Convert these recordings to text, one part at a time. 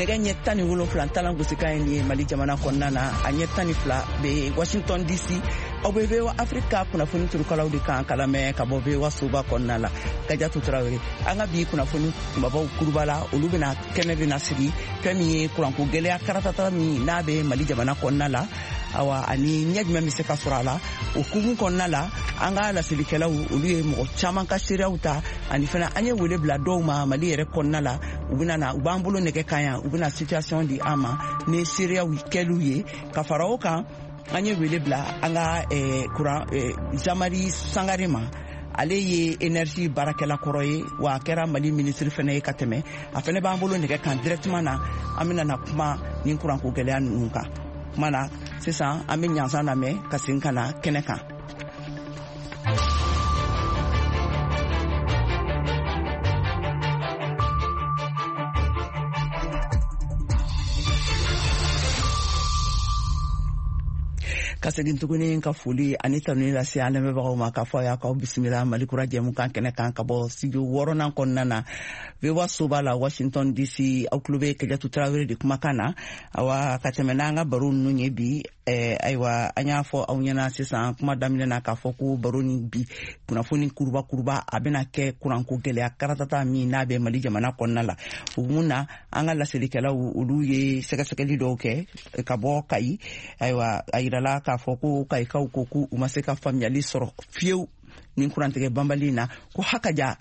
nɛgɛ ɲɛ 17 talan gosikan ye Mali jamana kɔnɔna na a ɲɛ 12 be Washington DC aw be VOA Africa kunnafoni turukalaw de kan kalamɛ ka bɔ VOA Soba kɔnɔna la Kajatu Traoré an ka bi kunnafoni kumabaw kurubala olu bena kɛnɛ bena sigi fɛn min ye kuranko gɛlɛya karatata min n'a be Mali jamana kɔnɔna la awa ani ɲɛ jumɛn be se ka sɔrɔ a la o kugun kɔnɔna la an ka lasilikɛlaw olu ye mɔgɔ caman ka seereyaw ta ani fana an ye wele bila dɔw ma Mali yɛrɛ kɔnɔna la u b'an bolo nɛgɛ kan yan u bena situation di an ma ni seereyaw kɛliw ye ka fara o kan an ye wele bila an ka Jamari Sangare ma ale ye énergie barakɛla kɔrɔ ye wa a kɛra Mali ministre fana ye ka tɛmɛ a fana b'an bolo nɛgɛ kan directement na an bena na kuma ni kuranko gɛlɛya ninnu kan kuma na sisan an bɛ ɲansan lamɛn ka segin ka na kɛnɛ kan. Ka segin tuguni ka foli ani tanuni lase an lamɛnbagaw ma k'a fɔ a y'a k'aw bisimila Mali kura jɛmukan kɛnɛ kan ka bɔ studio 6nan kɔnɔna na VOA Soba la Washington DC aw tulo bɛ Kajatu Traoré de kumakan na awa ka tɛmɛ n'an ka baro ninnu ye bi ayiwa an y'a fɔ aw ɲɛna sisan kuma daminɛ na k'a fɔ ko baro ni bi kunnafoni kuruba a bɛna kɛ kuranko gɛlɛya karatata min n'a bɛ Mali jamana kɔnɔna la o mun na an ka laselilikɛlaw olu ye sɛgɛsɛgɛli dɔw kɛ ka bɔ Kayi ayiwa a yirala k'a fɔ ko Kayikaw ko k'u ma se ka faamuyali sɔrɔ fiyewu ni kurantigɛ banbali na ko hakaja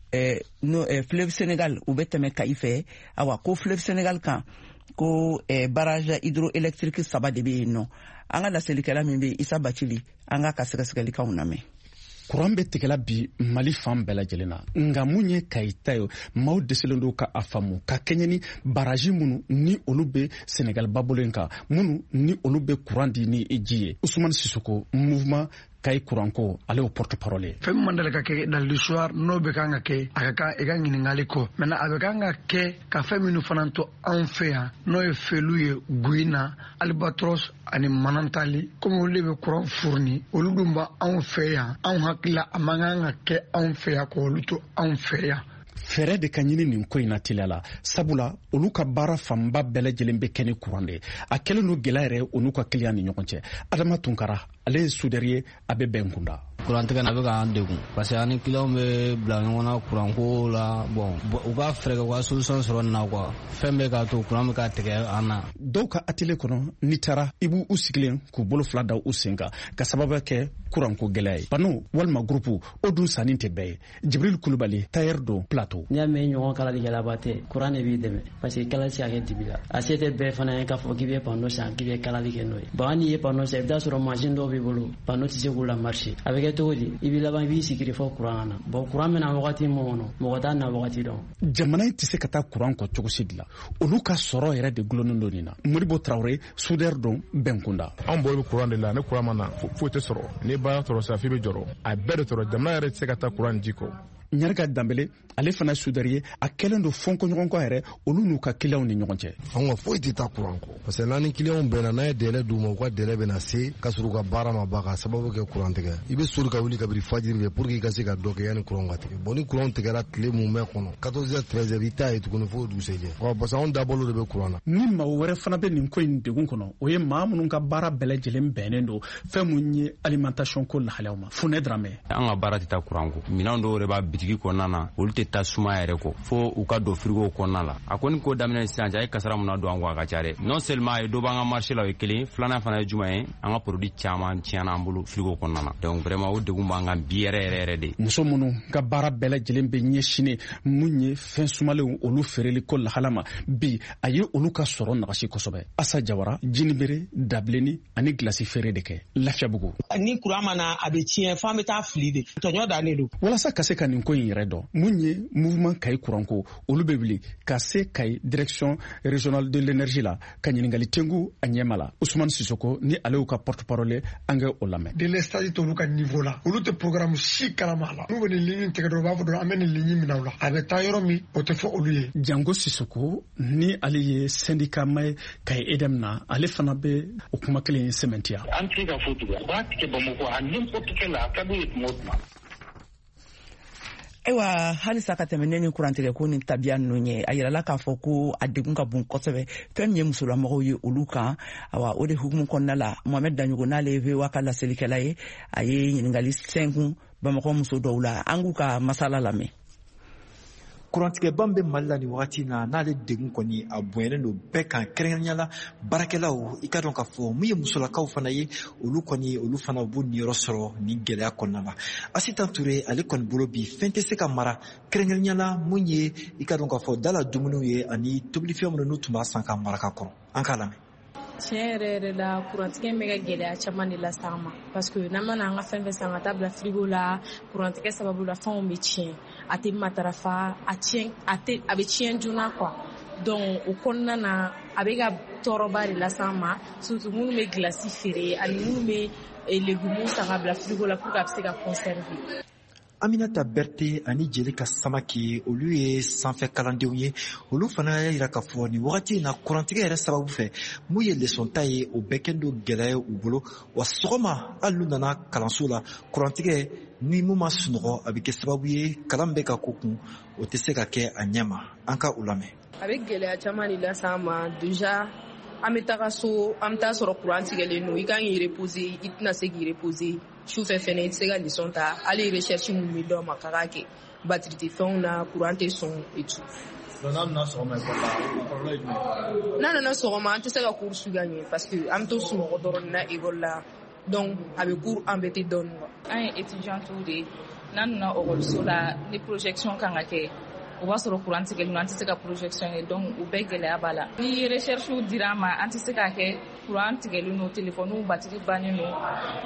fleuve Sénégal u bɛ tɛmɛ Kayi fɛ awa ko fleuve Sénégal kan ko barrage hydroélectrique 3 de bɛ yen nɔ an ka laselilikɛla min bɛ Isa Bacili an ka sɛgɛsɛgɛlikaw lamɛn. Kuran bɛ tigɛla bi Mali fan bɛɛ lajɛlen na nka mun ye Kayi ta ye maaw dɛsɛlen don ka a faamu ka kɛɲɛ ni baraji minnu ni olu bɛ Sénégal ba bolo in kan minnu ni olu bɛ kuran di ni ji ye Ousmane Sissoko mouvement Kayi kuranko ale o porte-parole fɛn min mandala ka kɛ dans l'histoire n'o bɛ kan ka kɛ a ka kan i ka ɲininkali kɔ maintenant a bɛ kan ka kɛ ka fɛn minnu fana to anw fɛ yan n'o ye fɛliw ye Guyina Albatros ani Manantali komi olu de bɛ kuran fourni olu dun ba anw fɛ yan anw hakilila a man kan ka kɛ anw fɛ yan k'olu to anw fɛ yan. Fɛɛrɛ de ka ɲini nin ko in na teliya la sabula olu ka baara fanba bɛɛ lajɛlen bɛ kɛ ni kuran de a kɛlen don gɛlɛya yɛrɛ o n'u ka kiliyan ni ɲɔgɔn cɛ Adama Tunkara ale ye soudeur ye a bɛ bɛn kunda kurantigɛ na bɛ k'an degun parce que ani kiliyanw bɛ bila ɲɔgɔn na kuranko la bon u ka fɛɛrɛ kɛ u ka solution sɔrɔ nin na quoi fɛn bɛ k'a to kuran bɛ ka tigɛ an na. Dɔw ka atelier kɔnɔ n'i taara i b'u sigilen k'u bolo fila da u sen kan ka sababu kɛ kuranko gɛlɛya ye Bano walima groupe o dun sanni tɛ bɛɛ ye Jibril Kulubali tailleur don plateau. N'i y'a mɛn ɲɔgɔn kalalikɛlaba tɛ kuran de b'i dɛmɛ parce que kalali se ka kɛ dibi la a se tɛ bɛɛ fana ye k'a fɔ k'i bɛ panneau san k'i bɛ kalali kɛ n'o ye bon hali n'i ye panneau san i bɛ taa sɔrɔ machine dɔw b'i bolo panneau tɛ se k'u la marcher a bɛ kɛ cogo di i b'i laban i b'i sigi fɔ kuran na bon kuran bɛna wagati min kɔnɔ mɔgɔ t'a na wagati dɔn. Jamana in tɛ se ka taa kuran kɔ cogo si de la olu ka sɔrɔ yɛrɛ de gulonnen don nin na Modibo Traoré soudeur don Bɛnkunda. An bolo bɛ kuran de la ne kuran ma na foyi tɛ sɔrɔ ni baara sɔrɔ sa f'i bɛ jɔrɔ a bɛɛ de sɔrɔ jamana yɛrɛ tɛ se ka taa kuran ji kɔ. Ɲarika Danbele ale fana soudeur ye a kɛlen don fɔnkɔɲɔgɔn kɔ yɛrɛ olu n'u ka clients ni ɲɔgɔn cɛ. An ka foyi tɛ taa kuran kɔ parce que n'an ni clients bɛnna n'a ye délai d'u ma u ka délai bɛna se ka sɔrɔ u ka baara ma ban ka sababu kɛ kuran tigɛ i bɛ sori ka wuli kabiri fajiri pour que i ka se ka dɔ kɛ yanni kuran ka tigɛ bon ni kuran tigɛra tile mun bɛ kɔnɔ 14h 13h i t'a ye tuguni fo dugusɛjɛ parce que anw dabɔlen de bɛ kuran na. Ni maa wɛrɛ fana bɛ nin ko in degun kɔnɔ o ye maa minnu ka baara bɛɛ lajɛlen bɛnnen don fɛn mun ye alimentation ko lahalaw ma Funɛ Dramɛ. An ka baara tɛ taa kuran kɔ minɛn dɔw yɛrɛ b'a bitigi kɔnɔna na olu tɛ taa suma yɛrɛ kɔ fo u ka don frigo kɔnɔna la a kɔni ko daminɛ sisan a ye kasara mun na don an kɔ a ka ca dɛ non seulement a ye dɔ b'an ka marché la o ye kelen filanan fana ye jumɛn ye an ka produit caman tiɲɛna an bolo frigo kɔnɔna na donc vraiment o degun b'an kan bi yɛrɛ de. Muso minnu ka baara bɛɛ lajɛlen bɛ ɲɛsinnen mun ye fɛn sumalenw olu feereli ko lahala ma bi a ye olu ka sɔrɔ nagasi kosɛbɛ Asa Jawara jinibere dabileni ani glasi feere de kɛ Lafiyabugu. Ni kuran ma na a bɛ tiɲɛ f'an bɛ taa fili de tɔɲɔ dannen don. Walasa ka se ka nin ko in yɛrɛ dɔn mun ye mouvement Kayi kuranko olu bɛ wuli ka se Kayi direction régionale de l'énergie la ka ɲininkali tengu a ɲɛma la Ousmane Sissoko ni ale y'u ka porte-parole an kɛ o lamɛn. Délestage t'olu ka niveau la olu tɛ programme si kalama la n'u bɛ nin ligne tigɛ dɔrɔn u b'a fɔ dɔrɔn an bɛ nin ligne minɛ u la a bɛ taa yɔrɔ min o tɛ fɔ olu ye. Jango Sissoko ni ale ye syndicat mai Kayi EDEM na ale fana bɛ o kuma kelen sɛmɛntiya. An tɛ ka fɔ tugun u b'a tigɛ Bamakɔ a n'importe quelle la a ka d'u ye tuma o tuma. Ewa halisa ka tɛmɛ ni kurantigɛ ko ni tabiya ninnu ye a yirala k'a fɔ ko a degun ka bon kosɛbɛ fɛn min ye musolamɔgɔw ye olu kan awa o de hukumu kɔnɔna la Mohamed Danyogo n'ale ye VOA ka laselikɛla ye a ye ɲininkali 5 Bamakɔ muso dɔw la an k'u ka masala lamɛn. Kurantigɛban bɛ Mali la ni wagati na n'ale degun kɔni a bonyalen don bɛɛ kan kɛrɛnkɛrɛnnenya la baarakɛlaw i ka dɔn k'a fɔ mun ye musolakaw fana ye olu fana b'u niyɔrɔ sɔrɔ ni gɛlɛya kɔnɔna la. Asitan Ture ale kɔni bolo bi fɛn tɛ se ka mara kɛrɛnkɛrɛnnenya la mun ye i ka dɔn k'a fɔ dala dumuniw ye ani tobilifɛn minnu n'u tun b'a san ka mara ka kɔrɔ an k'a lamɛn. Tiɲɛ yɛrɛ la kurantigɛ bɛ ka gɛlɛya caman de lase an ma parce que n'an mana an ka fɛn san ka taa bila frigo la kurantigɛ sababu la fɛnw bɛ tiɲɛ a tɛ matarafa a bɛ tiɲɛ joona quoi donc o kɔnɔna na a bɛ ka tɔɔrɔba de lase an ma surtout minnu bɛ gilasi feere ani minnu bɛ légumes san ka bila frigo la pour que a bɛ se ka conserver. Aminata Berté ani Jelika Samaki olu ye sanfɛ kalandenw ye olu fana y'a yira k'a fɔ ni wagati na kurantigɛ yɛrɛ sababu fɛ mun ye leçon ta ye o bɛɛ kɛlen don gɛlɛya u bolo wa sɔgɔma hali n'u nana kalanso la kurantigɛ ni mun ma sunɔgɔ a bɛ kɛ sababu ye kalan bɛ ka ko kun o tɛ se ka kɛ a ɲɛ ma an ka u lamɛn. A bɛ gɛlɛya caman de lase an ma déjà an bɛ taga so an bɛ taa sɔrɔ courant tigɛlen don i kan k'i reposer i tɛna se k'i reposer sufɛ fɛnɛ i tɛ se ka leçon ta hali recherche min bɛ d'aw ma k'a k'a kɛ batterie tɛ fɛnw na courant tɛ sɔn et tout. N'a nana sɔgɔma école la kɔlɔlɔ ye jumɛn? N'a nana sɔgɔma an tɛ se ka cours suivre ka ɲɛ parce que an bɛ to sunɔgɔ dɔrɔn na école la donc a bɛ cours embêter dɔɔnin quoi. An ye étudiantes de ye n'an nana école la ni projection kan ka kɛ o b'a sɔrɔ courant tigɛlen an tɛ se ka projection ye donc o bɛɛ gɛlɛya b'a la. Ni recherche dira an ma an tɛ se k'a kɛ courant tigɛlen don téléphone batterie bannen don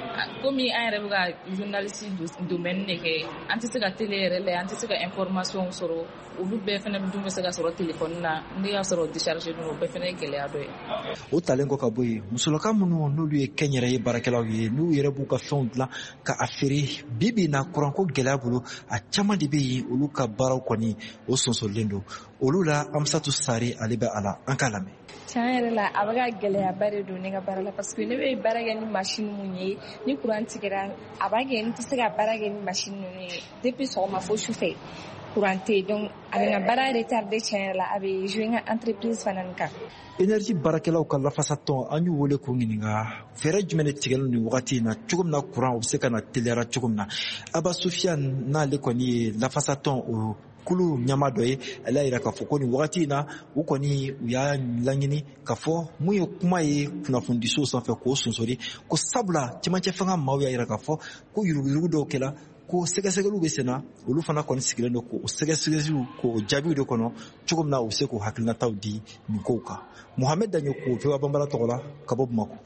komi an yɛrɛ bɛ ka journaliste domaine de kɛ an tɛ se ka télé yɛrɛ lajɛ an tɛ se ka information sɔrɔ olu bɛɛ fana dun bɛ se ka sɔrɔ téléphone na ne y'a sɔrɔ décharger don o bɛɛ fana ye gɛlɛya dɔ ye. O talen kɔ ka bɔ yen musolaka minnu n'olu ye kɛnyɛrɛye baarakɛlaw ye n'u yɛrɛ b'u ka fɛnw dilan ka a feere bi na kuranko gɛlɛya bolo a caman de bɛ yen olu ka baaraw kɔni o sɔnsɔnlen don olu la Amsatou Sare ale bɛ a la an k'a lamɛn. Tiɲɛ yɛrɛ la a bɛ ka gɛlɛyaba de don ne ka baara la parce que ne bɛ baara kɛ ni machine mun ye ni courant tigɛra a b'a kɛ n tɛ se ka baara kɛ ni machine ninnu ye depuis sɔgɔma fo sufɛ courant tɛ yen donc a bɛ n ka baara retardé tiɲɛ yɛrɛ la a bɛ jouer n ka entreprise fana kan. Énergie baarakɛlaw ka lafasatɔn an y'u wele k'u ɲininka fɛɛrɛ jumɛn de tigɛlen nin wagati in na cogo min na courant o bɛ se ka na teliyara cogo min na Aba Soufiane n'ale kɔni ye lafasatɔn o kulu ɲama dɔ ye ale y'a yira k'a fɔ ko nin wagati in na u kɔni u y'a laɲini k'a fɔ mun ye kuma ye kunnafonidiso sanfɛ k'o sonsori ko sabula cɛmancɛ fanga maaw y'a yira k'a fɔ ko yuruguyurugu dɔw kɛla ko sɛgɛsɛgɛliw bɛ senna olu fana kɔni sigilen don k'o sɛgɛsɛgɛliw k'o jaabiw de kɔnɔ cogo min na u bɛ se k'o hakilinataw di nin kow kan. Mohamed Danyogo VOA Bambara tɔgɔ la ka bɔ Bamako.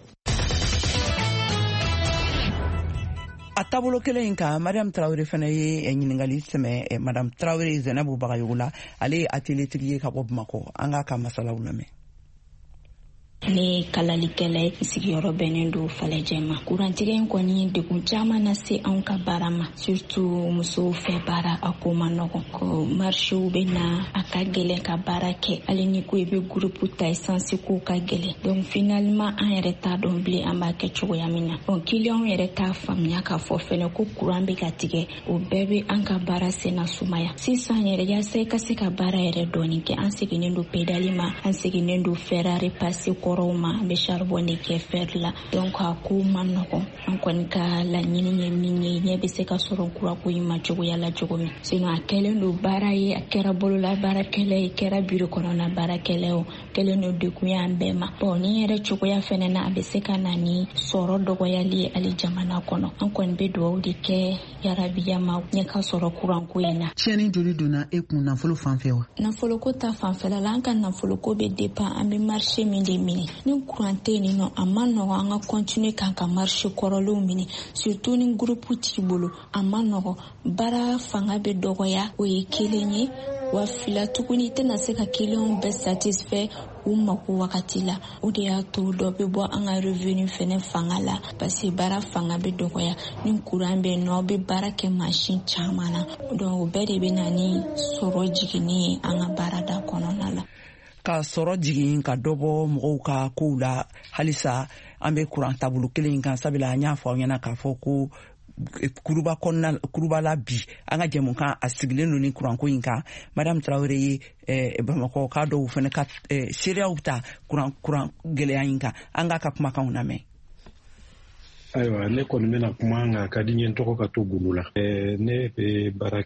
A taabolo kelen in kan Mariam Traoré fana ye ɲininkali sɛmɛ Madame Traoré Zainabu Bagayogo la ale ye atelier tigi ye ka bɔ Bamako an k'a ka masalaw lamɛn. Ne kalalikɛla ye sigiyɔrɔ bɛnnen don Falajɛ ma. Kurantigɛ in kɔni degun caman na se anw ka baara ma surtout musow fɛ baara a ko ma nɔgɔn ko marchew bɛ na a ka gɛlɛn ka baara kɛ hali ni ko i bɛ groupe ta essence ko ka gɛlɛn donc finalement an yɛrɛ t'a dɔn bilen an b'a kɛ cogoya min na donc client yɛrɛ t'a faamuya k'a fɔ fɛnɛ ko courant bɛ ka tigɛ o bɛɛ bɛ an ka baara sen na sumaya sisan yɛrɛ yaasa i ka se ka baara yɛrɛ dɔɔni kɛ an seginnen don pédali ma an seginnen don fer à repasser kɔrɔw ma an bɛ charbon de kɛ fer la donc a ko ma nɔgɔn an kɔni ka laɲini ye min ye ɲɛ bɛ se ka sɔrɔ kurako in ma cogoya la cogo min sinon a kɛlen don baara ye a kɛra bolola baarakɛla ye kɛra bureau kɔnɔna baarakɛla ye o kɛlen don degun ye an bɛɛ ma bon ni yɛrɛ cogoya fɛnɛ na a bɛ se ka na ni sɔrɔ dɔgɔyali ye hali jamana kɔnɔ an kɔni bɛ dugawu de kɛ yarabiya ma ɲɛ ka sɔrɔ kuranko in na. Tiɲɛni joli donna e kun nafolo fanfɛ wa? Nafoloko ta fanfɛla la an ka nafoloko bɛ dépend an bɛ marché min de minɛ ni courant tɛ yen nɔ a ma nɔgɔn an ka continuer k'an ka marché kɔrɔlenw minɛ surtout ni groupe t'i bolo a ma nɔgɔn baara fanga bɛ dɔgɔya o ye kelen ye wa fila tuguni i tɛna se ka clients bɛɛ satisfait u mako wagati la o de y'a to dɔ bɛ bɔ an ka revenu fɛnɛ fanga la parce que baara fanga bɛ dɔgɔya ni courant bɛ yen nɔ aw bɛ baara kɛ machine caman na donc o bɛɛ de bɛ na ni sɔrɔ jiginni ye an ka baarada kɔnɔna la. Ka sɔrɔ jigin ka dɔ bɔ mɔgɔw ka kow la halisa an bɛ courant taabolo kelen kan sabula an y'a fɔ aw ɲɛna k'a fɔ ko kuruba la bi an ka jɛmukan a sigilen don ni kuranko in kan madame Traoré ye Bamakɔ ka dɔw fana ka seereyaw ta kuran gɛlɛya in kan an ka kumakanw lamɛn. Ayiwa ne kɔni bɛna kuma nka ka di n ye n tɔgɔ ka to gulu la ne bɛ baara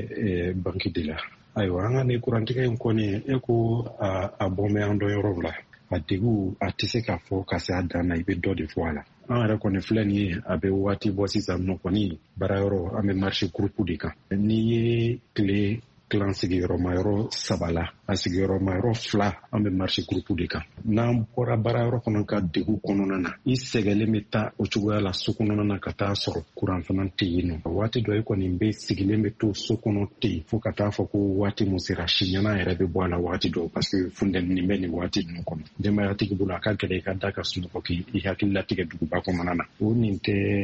kɛ banki de la. Ayiwa an ka nin kurantigɛ in kɔni e ko a bɔnbɛ an dɔ yɔrɔ la a degu a tɛ se k'a fɔ ka se a dan na i bɛ dɔ de fɔ a la. An yɛrɛ kɔni filɛ nin ye a bɛ waati bɔ sisan nɔ kɔni baara yɔrɔ an bɛ marché groupe de kan. N'i ye tile kilan sigiyɔrɔma yɔrɔ 3 la a sigiyɔrɔma yɔrɔ 2 an bɛ marché groupe de kan. N'an bɔra baara yɔrɔ kɔnɔ ka degu kɔnɔna na i sɛgɛlen bɛ taa o cogoya la so kɔnɔna na ka taa sɔrɔ kuran fana tɛ yen nɔ. Waati dɔ i kɔni bɛ sigilen bɛ to so kɔnɔ ten fo ka taa fɔ ko waati mun sera siɲɛna yɛrɛ bɛ bɔ a la waati dɔ parce que funtɛni bɛ nin waati ninnu kɔnɔ. Denbayatigi bolo a ka gɛlɛn i ka da ka sunɔgɔ k'i hakili latigɛ duguba kɔnɔna na. O nin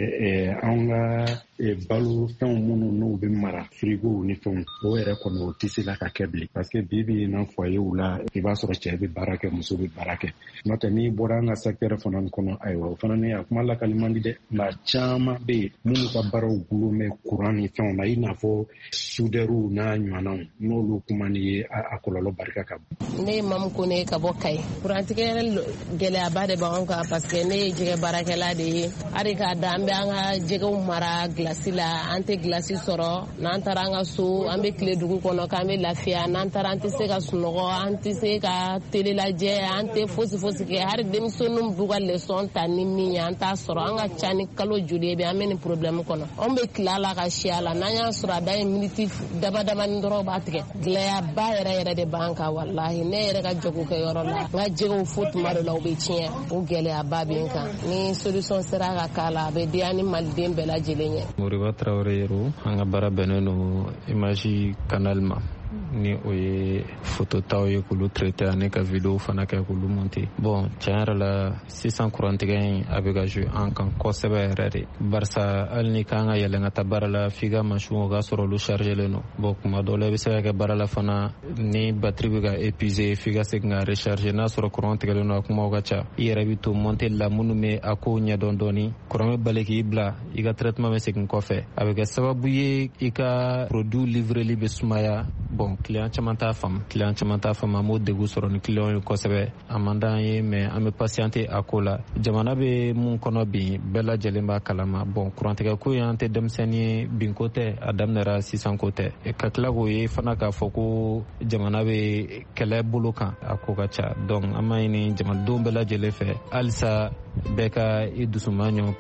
tɛ anw ka balo fɛnw minnu n'u bɛ mara frigo ni fɛnw o yɛrɛ kɔni o tɛ se la ka kɛ bilen parce que bibi na foyer la i b'a sɔrɔ cɛ bɛ baara kɛ muso bɛ baara kɛ. N'o tɛ n'i bɔra an ka secteur fana kɔnɔ ayiwa o fana ne a kuma lakali man di dɛ nka caman bɛ yen minnu ka baaraw gulonmɛ kuran ni fɛnw na i n'a fɔ soudeurs n'a ɲɔgɔnnaw n'olu kuma ni ye a kɔlɔlɔ barika ka bon. Ne ye Mamu Kone ka bɔ Kayi kurantigɛ gɛlɛyaba de b'anw kan parce que ne ye jɛgɛ baarakɛla de ye hali k'a da an bɛ an ka jɛgɛw mara glasi la an tɛ glasi sɔrɔ n'an taara an ka so an bɛ tile dugu kɔnɔ k'an bɛ lafiya n'an taara an tɛ se ka sunɔgɔ an tɛ se ka tele lajɛ an tɛ fosi kɛ hali denmisɛnninw b'u ka leçon ta ni min ye an t'a sɔrɔ an ka ca ni kalo joli ye bi an bɛ nin problème kɔnɔ anw bɛ tila la ka si a la n'an y'a sɔrɔ a da ye miniti dama-damani dɔrɔn b'a tigɛ gɛlɛyaba yɛrɛ de b'an kan walahi ne yɛrɛ ka jagokɛyɔrɔ la n ka jɛgɛw fo tuma dɔ la u bɛ tiɲɛ o gɛlɛyaba bɛ n kan ni solution sera ka k'a la a bɛ diya ni maliden bɛɛ lajɛlen ye. Moriba Traoré yɛrɛ an ka baara bɛnnen don image canal ma ni o ye photo taw ye k'olu traité ani ka vidéo fana kɛ k'olu monter. Bon tiɲɛ yɛrɛ la sisan kurantigɛ in a bɛ ka jouer an kan kosɛbɛ yɛrɛ de barisa hali ni kan ka yɛlɛn ka taa baara la f'i ka machine o ka sɔrɔ olu chargelen don. Bon kuma dɔw la i bɛ se ka kɛ baara la fana ni batterie bɛ ka épuiser f'i ka segin ka recharger n'a sɔrɔ courant tigɛlen don a kumaw ka ca i yɛrɛ bɛ to monter la minnu bɛ a ko ɲɛdɔn dɔɔni courant bɛ bali k'i bila i ka traitement bɛ segin kɔfɛ a bɛ kɛ sababu ye i ka produit livreli bɛ sumaya. Bon client caman t'a faamu an b'o degun sɔrɔ ni client ye kosɛbɛ a man d'an ye mais an bɛ patienter a ko la jamana bɛ mun kɔnɔ bi bɛɛ lajɛlen b'a kalama. Bon kurantigɛ ko in an tɛ denmisɛnnin ye bin ko tɛ a daminɛra sisan ko tɛ ka tila k'o ye fana k'a fɔ ko jamana bɛ kɛlɛ bolo kan a ko ka ca donc an b'a ɲini jamanadenw bɛɛ lajɛlen fɛ halisa bɛɛ ka i dusuma ɲɔgɔn.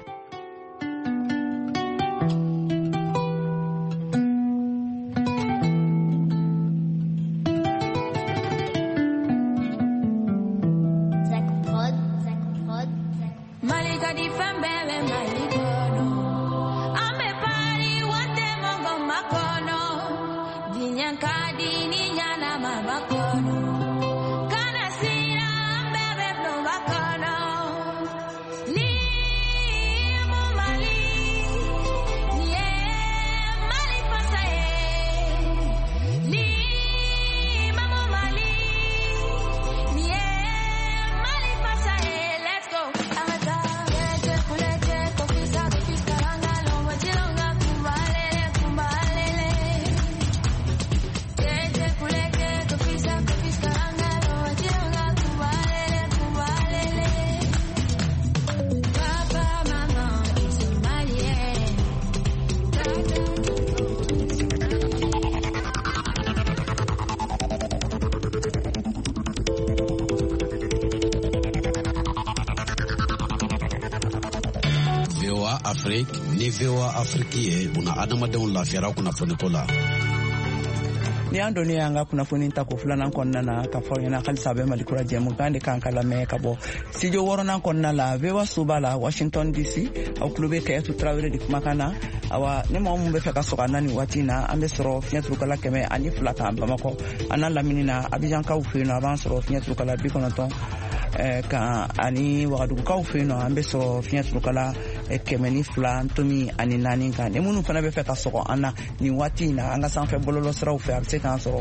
Afrique ni VOA Afrique ye buna adamadenw lafiyara kunnafoni ko la. Ni an doni an ka kunnafoni ta ko filanan kɔnɔna na ka fɔ ɲɛna halisa bɛ Mali kura jɛmukan de kan ka lamɛn ka bɔ studio 6nan kɔnɔna la VOA soba la Washington DC aw tulo bɛ Kayetu Traoré de kumakan na awa ni mɔgɔ min bɛ fɛ ka sɔgɔ an na nin waati in na an bɛ sɔrɔ fiɲɛturukala 102 kan Bamakɔ an n'a lamini na Abidjan kaw fɛ yen nɔ a b'an sɔrɔ fiɲɛturukala 90 kan ani Wagadugukaw fɛ yen nɔ an bɛ sɔrɔ fiɲɛturukala 102 ntomi ani 4 kan ni minnu fana bɛ fɛ ka sɔgɔ an na nin waati in na an ka sanfɛ bɔlɔlɔsiraw fɛ a bɛ se k'an sɔrɔ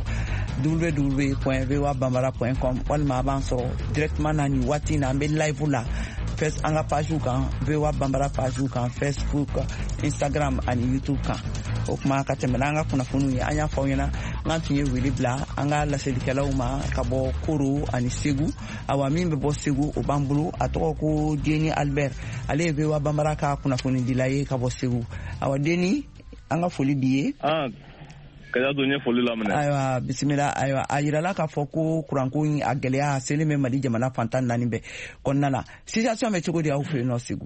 www.voabambara.com walima a b'an sɔrɔ directement na nin waati in na an bɛ live la an ka page kan VOA Bambara page kan Facebook Instagram ani YouTube kan o kuma ka tɛmɛ an ka kunnafoniw ye an y'a fɔ aw ɲɛna n'an tun ye wele bila an ka laselikɛlaw ma ka bɔ Koro ani Segu awa min bɛ bɔ Segu o b'an bolo a tɔgɔ ko Deni Albert ale ye VOA Bambara ka kunnafoni dila ye ka bɔ Segu awa Deni an ka foli b'i ye kaya don ye foli la minɛ ayiwa bisimila ayiwa a yirala k'a fɔ ko kuranko in a gɛlɛya selen bɛ Mali jamana fantan naani bɛɛ kɔnɔna la situation bɛ cogo di aw fɛ yen nɔ Segu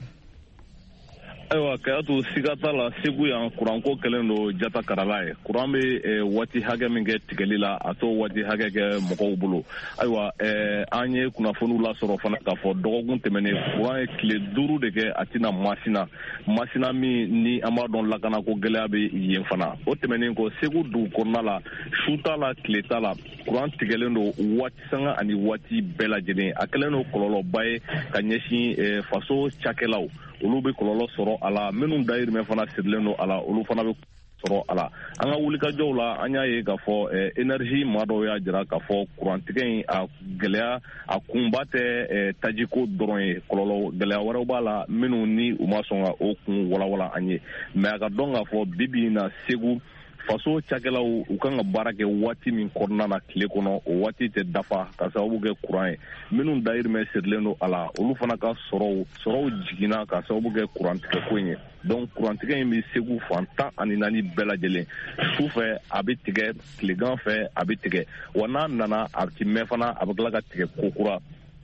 ayiwa kaya to siga t'a la Segu yan kuranko kɛlen don jata karala ye kuran bɛ waati hakɛ min kɛ tigɛli la a t'o waati hakɛ kɛ mɔgɔw bolo ayiwa an ye kunnafoniw lasɔrɔ fana k'a fɔ dɔgɔkun tɛmɛnen kuran ye tile 5 de kɛ a tɛna masina min ni an b'a dɔn lakanako gɛlɛya bɛ yen fana o tɛmɛnen kɔ Segu dugu kɔnɔna la su t'a la tile t'a la kuran tigɛlen don waati sanga ani waati bɛɛ lajɛlen a kɛlen don kɔlɔlɔba ye ka ɲɛsin faso cakɛlaw olu bɛ kɔlɔlɔ sɔrɔ a la minnu dayirimɛ fana sirilen don a la olu fana bɛ sɔrɔ a la an ka wulikajɔw la an y'a ye k'a fɔ énergie maa dɔw y'a jira k'a fɔ kurantigɛ in a gɛlɛya a kunba tɛ tajiko dɔrɔn ye kɔlɔlɔ gɛlɛya wɛrɛw b'a la minnu ni u ma sɔn ka o kun walawala an ye mais a ka dɔn k'a fɔ bi na Segu faso cakɛlaw u kan ka baara kɛ waati min kɔnɔna na tile kɔnɔ o waati tɛ dafa ka sababu kɛ kuran ye minnu dayirimɛ sirilen don a la olu fana ka sɔrɔw jiginna ka sababu kɛ kurantigɛ ko in ye donc kurantigɛ in bɛ Segu fan 14 bɛɛ lajɛlen sufɛ a bɛ tigɛ tilegan fɛ a bɛ tigɛ wa n'a nana a ti mɛn fana a bɛ tila ka tigɛ ko kura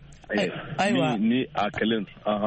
ni a kɛlen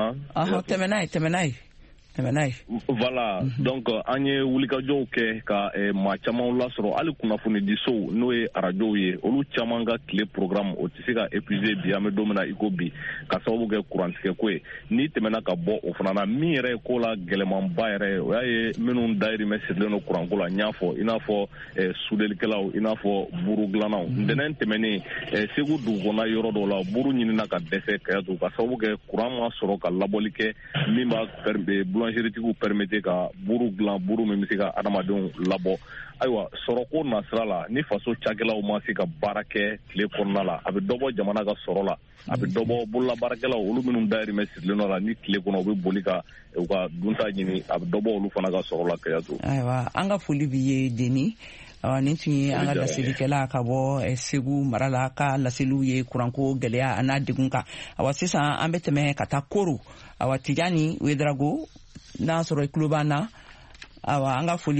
tɛmɛ n'a ye voilà donc an ye wulikajɔw kɛ ka maa caman lasɔrɔ hali kunnafoni disow n'o ye arajow ye olu caman ka tile programme o tɛ se ka épuiser bi an bɛ don min na i ko bi ka sababu kɛ kurantigɛ ko ye n'i tɛmɛna ka bɔ o fana na min yɛrɛ ye ko la gɛlɛmanba yɛrɛ ye o y'a ye minnu dayirimɛ sirilen don kuranko la n y'a fɔ i n'a fɔ sudelikɛlaw i n'a fɔ buru dilannaw ntɛnɛn tɛmɛnen Segu dugukɔnɔna yɔrɔ dɔw la buru ɲinina ka dɛsɛ kayatu ka sababu kɛ kuran ma sɔrɔ ka labɔli kɛ min b'a boulangerie-tigiw permettre ka buru dilan buru min bɛ se ka adamadenw labɔ ayiwa sɔrɔko nasira la ni faso cakɛlaw ma se ka baara kɛ tile kɔnɔna la a bɛ dɔ bɔ jamana ka sɔrɔ la a bɛ dɔ bɔ bololabaarakɛlaw olu minnu dayirimɛ sirilen nɔ la ni tile kɔnɔ u bɛ boli ka u ka dunta ɲini a bɛ dɔ bɔ olu fana ka sɔrɔ la kayatu ayiwa an ka foli b'i ye Deni nin tun ye an ka laselikɛla ka bɔ Segu mara la ka laseliw ye kuranko gɛlɛya a n'a degun kan awa sisan an bɛ tɛmɛ ka taa Koro awa Tijani Wedrago n'a sɔrɔ i tulo b'an na awa an ka foli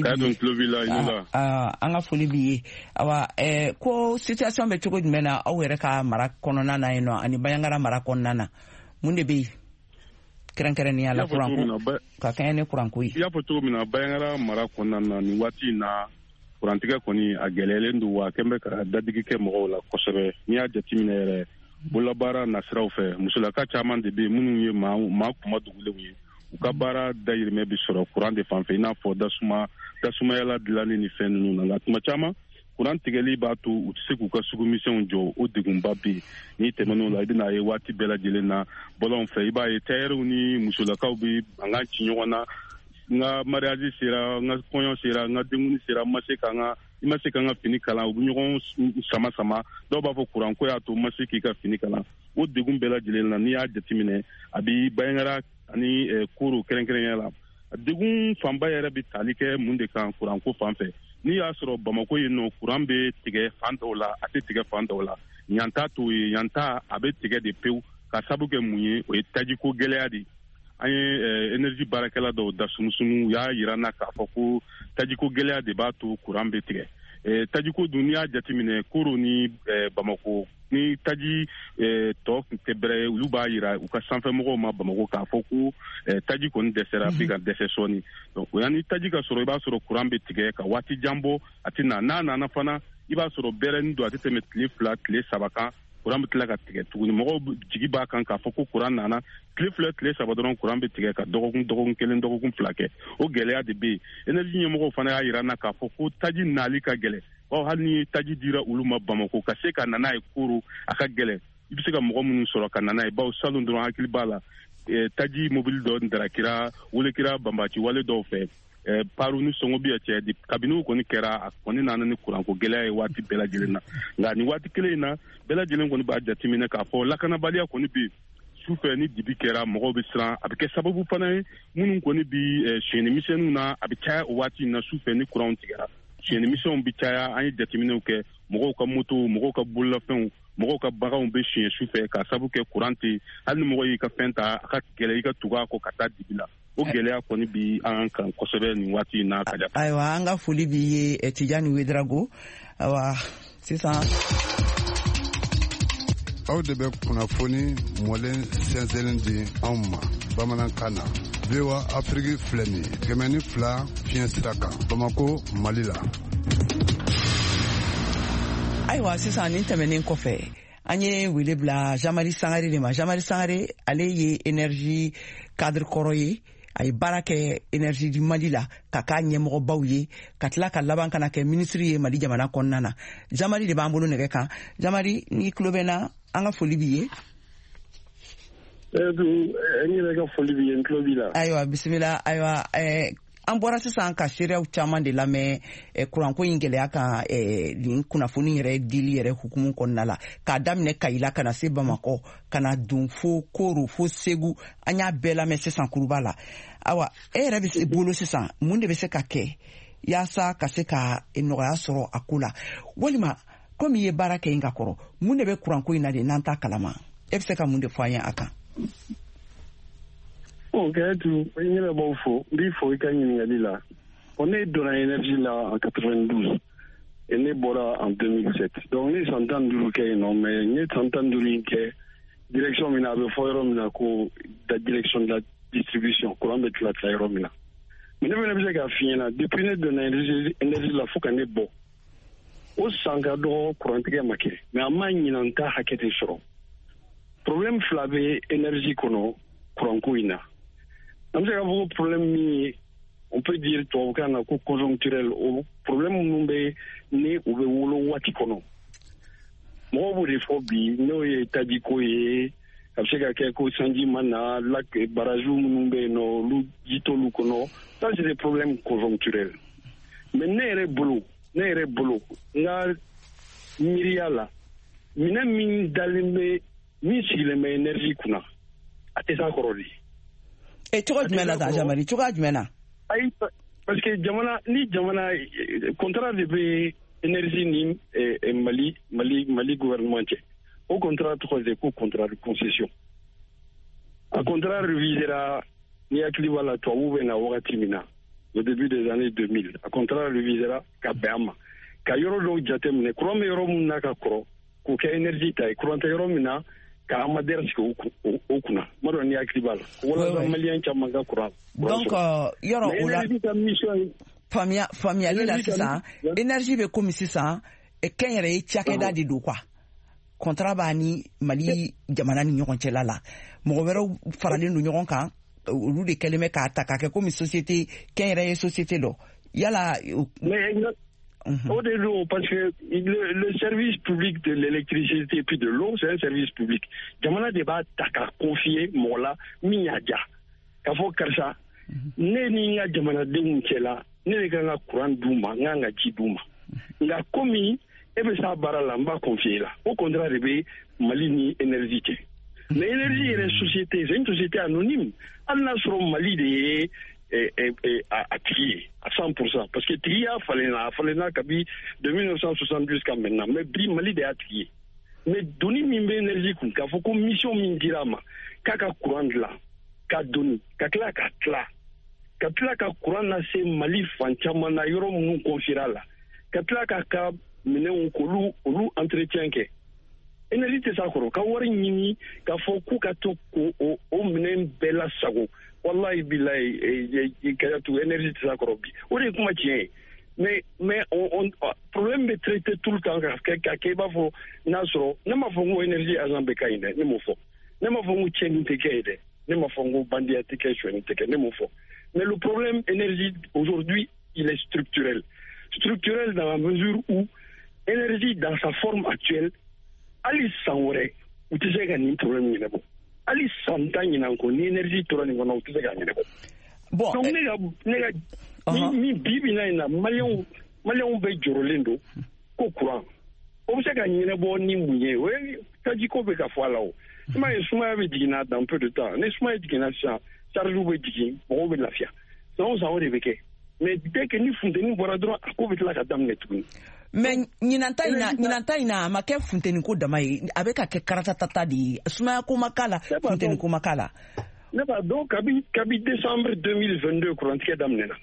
b'i ye awa ko situation bɛ cogo jumɛn na aw yɛrɛ ka mara kɔnɔna na yen nɔ ani Bayaŋara mara kɔnɔna na mun de bɛ yen kɛrɛnkɛrɛnnenya la kuranko ka kɛɲɛ ni kuranko ye i y'a fɔ cogo min na Bayaŋara mara kɔnɔna na nin waati in na kurantigɛ kɔni a gɛlɛyalen don wa kɛn bɛ ka dadigi kɛ mɔgɔw la kosɛbɛ n'i y'a jateminɛ yɛrɛ bololabaara nasiraw fɛ musolaka caman de bɛ yen minnu ye maa kuma dugulenw ye u ka baara dayirimɛ bɛ sɔrɔ kuran de fan fɛ i n'a fɔ dasumayala dilanni ni fɛn ninnu na nka tuma caman kuran tigɛli b'a to u tɛ se k'u ka sugumisɛnw jɔ o degunba bɛ yen n'i tɛmɛn'o la i bɛna ye waati bɛɛ lajɛlen na bɔlɔn fɛ i b'a ye tayɛriw ni musolakaw bɛ mankan ci ɲɔgɔn na n ka mariage sera n ka kɔɲɔ sera n ka denkuli sera i ma se ka n ka fini kalan u bɛ ɲɔgɔn sama dɔw b'a fɔ kuranko y'a to n ma se k'i ka fini kalan o degun bɛɛ lajɛlen na n'i y'a jateminɛ a bɛ Bayaŋara ani Koro kɛrɛnkɛrɛnya la degun fanba yɛrɛ bɛ tali kɛ mun de kan kuranko fan fɛ n'i y'a sɔrɔ Bamako yen nɔ kuran bɛ tigɛ fan dɔw la a tɛ tigɛ fan dɔw la yan ta t'o ye yan ta a bɛ tigɛ de pewu ka sababu kɛ mun ye o ye tajiko gɛlɛya de an ye énergie baarakɛla dɔw da sunusunu u y'a yira n na k'a fɔ ko tajiko gɛlɛya de b'a to kuran bɛ tigɛ tajiko dun n'i y'a jateminɛ Koro ni Bamako ni taji tɔ tɛ bɛrɛ ye olu b'a yira u ka sanfɛmɔgɔw ma Bamako k'a fɔ ko taji kɔni dɛsɛra bi ka dɛsɛ sɔɔni donc o yani taji ka sɔrɔ i b'a sɔrɔ kuran bɛ tigɛ ka waati jan bɔ a tɛ na n'a nana fana i b'a sɔrɔ bɛrɛnin don a tɛ tɛmɛ tile 2 tile 3 kan kuran bɛ tila ka tigɛ tuguni mɔgɔw jigi b'a kan k'a fɔ ko kuran nana tile 2 tile 3 dɔrɔn kuran bɛ tigɛ ka dɔgɔkun 1 dɔgɔkun 2 kɛ o gɛlɛya de bɛ yen énergie ɲɛmɔgɔw fana y'a yira n na k'a fɔ ko taji nali ka gɛlɛn hali ni taji dira olu ma Bamako ka se ka nana ye Koro a ka gɛlɛn i bɛ se ka mɔgɔ minnu sɔrɔ ka nana ye bawo salon dɔrɔn hakili b'a la taji mobili dɔ darakira welekira banbaci wale dɔw fɛ paru ni sɔngɔ bɛ cɛ kabini o kɔni kɛra a kɔni nana ni kuranko gɛlɛya ye waati bɛɛ lajɛlen na nka nin waati kelen in na bɛɛ lajɛlen kɔni b'a jateminɛ k'a fɔ lakanabaliya kɔni bɛ sufɛ ni dibi kɛra mɔgɔw bɛ siran a bɛ kɛ sababu fana ye minnu kɔni bi siyɛnnimisɛnninw na a bɛ caya o waati in na sufɛ ni kuranw tigɛra siyɛnnimisɛnw bɛ caya an ye jateminɛw kɛ mɔgɔw ka moto mɔgɔw ka bololafɛnw mɔgɔw ka baganw bɛ siɲɛ sufɛ k'a sababu kɛ kuran tɛ hali ni mɔgɔ y'i ka fɛn ta a ka gɛlɛ i ka tugu a kɔ ka taa dibi la o gɛlɛya kɔni bi an kan kosɛbɛ nin waati in na Kaja. Ayiwa an ka foli b'i ye Tijani Wedrago. Ayiwa sisan aw de bɛ kunnafoni mɔlen sɛnsɛnlen di anw ma bamanankan na VOA Afrique filɛ nin ye 102 fiɲɛ sira kan Bamako Mali la. Ayiwa sisan nin tɛmɛnen kɔfɛ an ye wele bila Jean-Marie Sangare de ma. Jean-Marie Sangare ale ye énergie cadre kɔrɔ ye a ye baara kɛ énergie di Mali la ka k'a ɲɛmɔgɔbaw ye ka tila ka laban kana kɛ ministre ye Mali jamana kɔnɔna na. Jean-Marie de b'an bolo nɛgɛ kan. Jean-Marie n'i tulo bɛ na an ka foli b'i ye. N yɛrɛ ka foli b'i ye n tulo b'i la. Ayiwa bisimila. Ayiwa an bɔra sisan ka seerew caman de lamɛn kuranko in gɛlɛya kan nin kunnafoni yɛrɛ dili yɛrɛ hukumu kɔnɔna la k'a daminɛ Kayila kana se Bamakɔ kana don fo Koro fo Segu an y'a bɛɛ lamɛn sisan kuruba la. Awa e yɛrɛ bɛ se bolo sisan mun de bɛ se ka kɛ yaasa ka se ka nɔgɔya sɔrɔ a ko la walima komi i ye baara kɛ in ka kɔrɔ mun de bɛ kuranko in na de n'an t'a kalama e bɛ se ka mun de fɔ an ye a kan. Kayatu, n yɛrɛ b'aw fo n b'i fo i ka ɲininkali la ne donna énergie la en 92 et ne bɔra en 2007 donc ne ye san 15 kɛ yen nɔ mais n ye san 15 in kɛ direction min na a bɛ fɔ yɔrɔ min na ko la direction de la distribution courant bɛ tila yɔrɔ min na mais ne fana bɛ se k'a f'i ɲɛna depuis ne donna énergie la fo ka ne bɔ o san ka dɔgɔ kurantigɛ ma kɛ mais a ma ɲina n ta hakɛ de sɔrɔ problème fila bɛ énergie kɔnɔ kuranko in na. On peut avoir un problème, on peut dire conjoncturel, problème nous né ou wolo watikono. Moi vous les phobie, no ye tadiko ye, abseka keko sanji mana, lac barajou nous no lu jito lu kono. Ça c'est des problèmes conjoncturels. Mais nere bolo, nga miriala, mina min dalimbe, min sileme énergie kuna. Atesa koroli. Cogo jumɛn na Jean-Marie cogo jumɛn na. Ayi parce que jamana contrat de bɛ énergie ni Mali gouvernement cɛ o contrat tɔgɔ de ko contrat de concession a contrat révisera ni hakili b'a la tubabuw bɛ na wagati min na au début des années 2000 a contrat révisera ka bɛn a ma ka yɔrɔ dɔw jateminɛ courant bɛ yɔrɔ min na ka kɔrɔ k'o kɛ énergie ta ye courant tɛ yɔrɔ min na ka amadère sigi o kunna maro ni hakili b'a la wala malien caman ka courant donc yɔrɔ o la faamuyali la sisan énergie bɛ komi sisan kɛnyɛrɛ ye cakɛda de don quoi contrat b'a ni Mali jamana ni ɲɔgɔn cɛla la mɔgɔ wɛrɛw faralen don ɲɔgɔn kan olu de kɛlen bɛ k'a ta k'a kɛ komi société kɛnyɛrɛ ye société dɔ yala. Au-delà, parce que le service public de l'électricité et puis de l'eau, c'est un service public. Jamana débat taka confié mola miyaja. Kafo karsa ne ni nga jamana de kela ne nga courant duma nga ji duma. Nga komi ebe sa barala mba confié là. Au contraire de Mali ni énergie. Mais l'énergie est une société anonyme. Elle n'a sur Mali de à trier à 100% parce que trier fallait na kabi de 1970 jusqu'à maintenant mais bi Mali de a trier mais donner mimbe énergie kun ka faut comme mission min dirama kaka courant la ka doni ka kla ka courant na se Mali fanchama na yoro mun confira la ka kla ka minen ko lu entretien ke énergie te sakoro ka wari nyini ka faut ku ka to o minen bela sago wallahi billahi Kayatu énergie de sa korobi o de kuma tiɲɛ mais on problème bɛ traité tout le temps ka b'a fɔ n'a sɔrɔ ne m'a fɔ n ko énergie agent bɛ ka ɲi dɛ ne m'o fɔ ne m'a fɔ n ko tiɲɛni tɛ kɛ ye dɛ ne m'a fɔ n ko bandiya tɛ kɛ suɲɛni tɛ kɛ ne m'o fɔ mais le problème énergie aujourd'hui il est structurel dans la mesure où énergie dans sa forme actuelle hali san wɛrɛ u tɛ se ka nin problème ɲɛnabɔ ali santa ɲinan ko ni énergie tora nin kɔnɔ u tɛ se k'a ɲɛnabɔ. Donc ne ka ni bibi na in na maliyɛnw bɛ jɔrɔlen don ko courant o bɛ se ka ɲɛnabɔ ni mun ye o ye tajiko bɛ ka fɔ a la o ima ye sumaya bɛ jigin dans peu de temps ni sumaya jiginna sisan charge bɛ jigin mɔgɔw bɛ lafiya donc ça o de bɛ kɛ mais dès que ni funteni bɔra dɔrɔn a ko bɛ tila ka daminɛ tuguni. mais ɲinanta in na a ma kɛ funteni ko dama ye a bɛ ka kɛ karatatata de ye sumaya ko ma k'a la funteni ko ma k'a la. ne b'a dɔn kabi décembre 2022 kurantigɛ daminɛna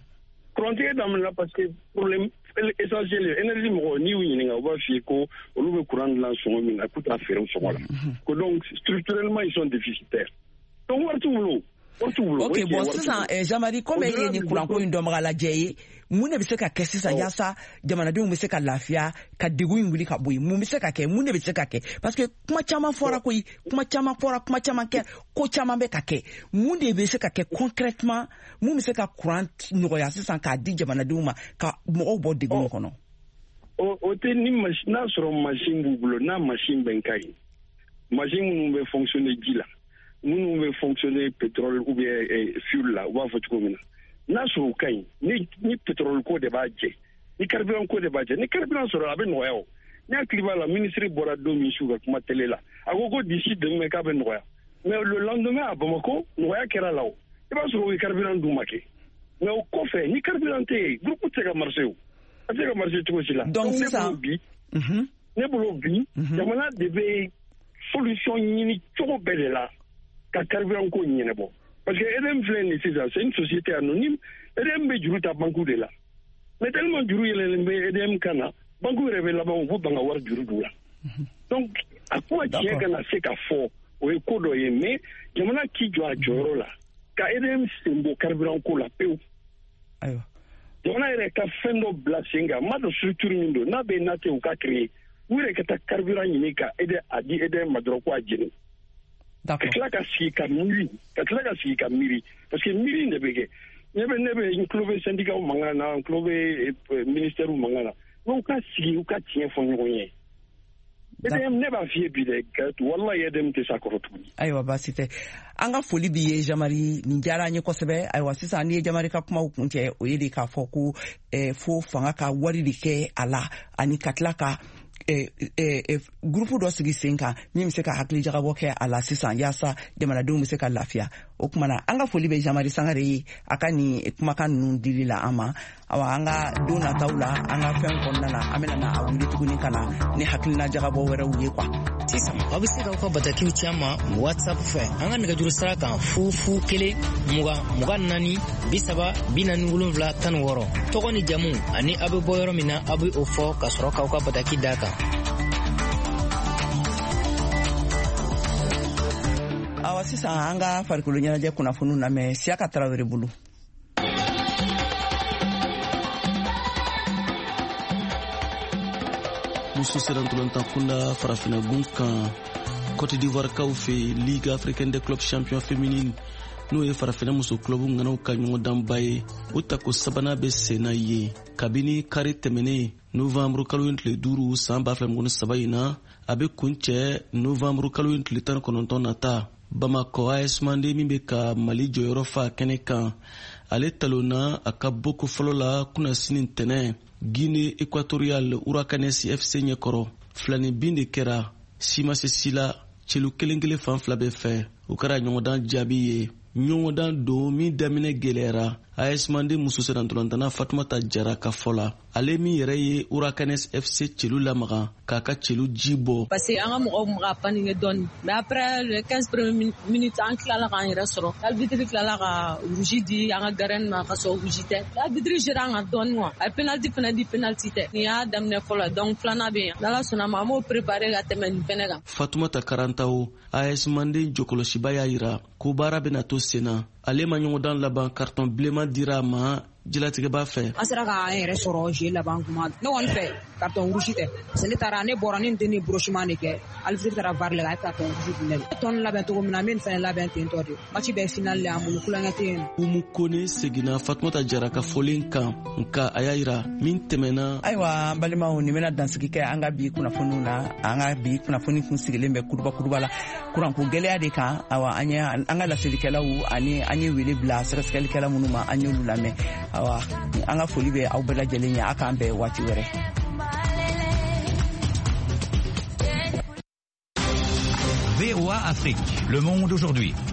parce que problème essentiel énergie mɔgɔ n'i y'u ɲininka u b'a f'i ye ko olu bɛ courant dilan sɔngɔ min na k'u t'a feere sɔngɔ la ko donc structurellement ils sont déficitaires donc wari t'u bolo. Ok, bon sisan Jean-Marie comme e ye ni kuranko in dɔnbaga lajɛ ye mun de bɛ se ka kɛ sisan yaasa jamanadenw bɛ se ka lafiya ka degun in wuli ka bɔ yen mun bɛ se ka kɛ mun de bɛ se ka kɛ parce que kuma caman fɔra koyi kuma caman kɛ ko caman bɛ ka kɛ mun de bɛ se ka kɛ concrètement mun bɛ se ka courant nɔgɔya sisan k'a di jamanadenw ma ka mɔgɔw bɔ degun kɔnɔ. o tɛ ni n'a sɔrɔ machine b'u bolo n'a machine bɛ ka ɲi machine minnu bɛ fonctionner ji la minnu bɛ fonctionner pétrole ou bien fuel la u b'a fɔ cogo min na n'a sɔrɔ u ka ɲi ni pétrole ko de b'a jɛ ni carburant ko de b'a jɛ ni carburant sɔrɔ a bɛ nɔgɔya o ne hakili b'a la ministre bɔra don min su ka kuma télé la a ko d'ici demain k'a bɛ nɔgɔya mais le lendemain à Bamako nɔgɔya kɛra la o i b'a sɔrɔ o ye carburant d'u ma kɛ mais o kɔfɛ ni carburant tɛ yen groupe tɛ se ka marcher o a tɛ se ka marcher cogo si la donc sisan ne bolo bi jamana de bɛ solution ɲini cogo bɛɛ de la ka carburant ko ɲɛnabɔ parce que EDM filɛ nin sisan c'est une société anonyme EDM bɛ juru ta banque de la mais tellement juru yɛlɛlen bɛ EDM kan na banque yɛrɛ bɛ laban u b'u ban ka wari juru d'u la donc a kuma tiɲɛ kana se ka fɔ o ye ko dɔ ye mais jamana k'i jɔ a jɔyɔrɔ la ka EDM sen bɔ carburant ko la pewu jamana yɛrɛ ka fɛn dɔ bila sen kan m'a dɔn structure min don n'a bɛ nate u ka créer u yɛrɛ ka taa carburant ɲini ka a di EDM ma dɔrɔn ko a jeni ka tila ka sigi ka miiri parce que miiri in de bɛ kɛ ne bɛ n tulo bɛ syndicat mankan na n tulo bɛ ministère mankan na u ka sigi u ka tiɲɛ fɔ ɲɔgɔn ye EDM ne b'a f'i ye bi dɛ wallahi EDM tɛ s'a kɔrɔ tuguni. ayiwa baasi tɛ an ka foli b'i ye Jean-Marie nin diyara an ye kosɛbɛ ayiwa sisan n'i ye Jean-Marie ka kumaw kun cɛ o ye de k'a fɔ ko fo fanga ka wari de kɛ a la ani ka tila ka groupe dɔ sigi sen kan min bɛ se ka hakili jagabɔ kɛ a la sisan yaasa jamanadenw bɛ se ka lafiya o tuma na an ka foli bɛ Jean-Marie Sangare ye a ka nin kumakan ninnu dili la an ma awa an ka don nataw la an ka fɛn kɔnɔna na an bɛna na a wuli tuguni ka na ni hakilina jagabɔ wɛrɛw ye sisan aw bɛ se k'aw ka batakiw ci an ma WhatsApp fɛ an ka nɛgɛjuru sira kan 001 20 24 40 46 tɔgɔ ni jamu ani aw bɛ bɔ yɔrɔ min na aw bɛ o fɔ ka sɔrɔ k'aw ka bataki d'a kan. awa sisan an ka farikolo ɲɛnajɛ kunnafoniw lamɛn Siyaka Tarawele bolo. muso serantolontan kunda farafina gun kan Côte d'Ivoire kaw fɛ Ligue africaine des clubs champions féminines n'o ye farafina muso club ŋanaw ka ɲɔgɔndanba ye o tako sabanan bɛ senna ye kabini kari tɛmɛnen novembre kalo ye tile 5 san 2023 in na a bɛ kun cɛ novembre kalo ye tile 19 nata Bamako AS Mandé min bɛ ka Mali jɔyɔrɔ fa kɛnɛ kan ale talonna a ka boko fɔlɔ la kuna sini ntɛnɛn Guinée équatoriale Huracanais FC ɲɛkɔrɔ filani bin de kɛra si ma se si la celu kelen fan fila bɛɛ fɛ o kɛra ɲɔgɔndan jaabi ye ɲɔgɔndan don min daminɛ gɛlɛyara AS Mandé muso serantolantana Fatumata Jara ka fɔ la ale min yɛrɛ ye Huracanais FC celu lamaga k'a ka celu ji bɔ parce que an ka mɔgɔw ka panique dɔɔni mais après le 15 premières minutes an tilala k'an yɛrɛ sɔrɔ arbitre tilala ka rouge di an ka gardien ma ka sɔrɔ rouge tɛ arbitre géré an ka dɔɔni quoi a penalty fana di penalty tɛ nin y'a daminɛ fɔlɔ donc filanan bɛ yen n'Ala sɔnna ma an b'o préparer ka tɛmɛ nin fɛnɛ kan. Fatumata Karantaw AS Mandé jɔkɔlɔsiba y'a yira ko baara bɛna to senna ale ma ɲɔgɔndan laban carton bilenman dira a ma jilatigɛ b'a fɛ. An sera k'an yɛrɛ sɔrɔ jeu laban kuma ne kɔni fɛ carton rouge tɛ parce que ne taara ne bɔra ne tɛ ne brochement de kɛ Alfred taara VAR la a ye carton rouge di ne ma. tɔn labɛn cogo min na min fɛnɛ labɛn ten tɔ de match bɛɛ final le an bolo kulonkɛ tɛ yen. Umu Kone seginna Fatumata Jara ka fɔlen kan nka a y'a yira min tɛmɛna. Ayiwa an balimaw nin bɛna dansigi kɛ an ka bi kunnafoniw na an ka bi kunnafoni kun sigilen bɛ kuruba la kuranko gɛlɛya de kan awa an ka laselikɛlaw ani an ye wele bila sɛgɛsɛgɛlikɛla minnu ma an y'olu lamɛn awa an ka foli bɛ aw bɛɛ lajɛlen ye a k'an bɛn waati wɛrɛ. VOA Afrique, Le Monde aujourd'hui.